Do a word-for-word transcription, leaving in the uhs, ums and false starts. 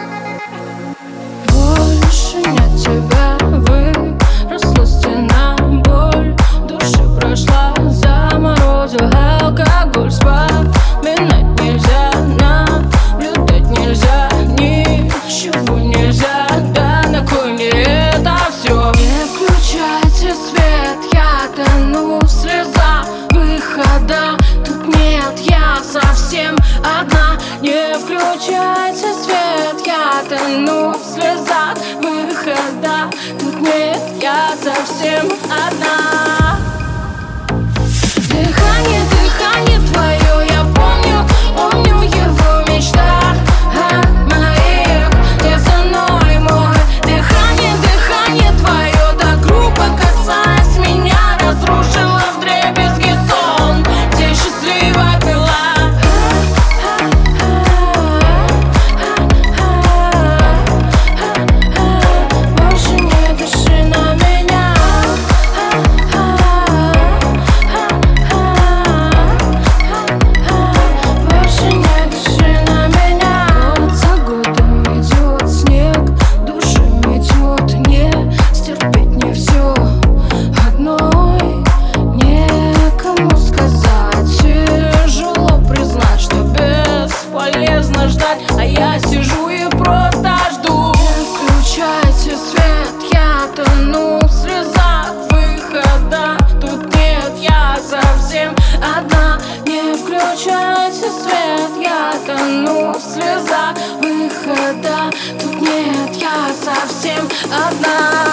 Больше нет тебя, выросла стена, боль в душе прошла, заморозил алкоголь. Вспоминать нельзя, наблюдать нельзя, ничего нельзя, да на кой мне это все? Не включайте свет, я тону в слезах, выхода тут нет, я совсем одна. Не включайте свет, я тону в слезах, выхода тут нет, я совсем одна. Дыхание, дыхание твое, я помню, помню его в мечтах о моих. Ты со мной, мой. Дыхание, дыхание твое, так грубо касаясь меня, разрушила вдребезги сон, где счастливо пила. Больше не дыши на меня. Больше не дыши на меня. Год за годом идет снег, души метет, не стерпеть не все одной. Некому сказать, тяжело признать, что бесполезно ждать, а я сижу и просто жду. Не включайте свет, я тону в слезах, выхода тут нет, я совсем одна. Не включайте свет, я тону в слезах, выхода тут нет, я совсем одна.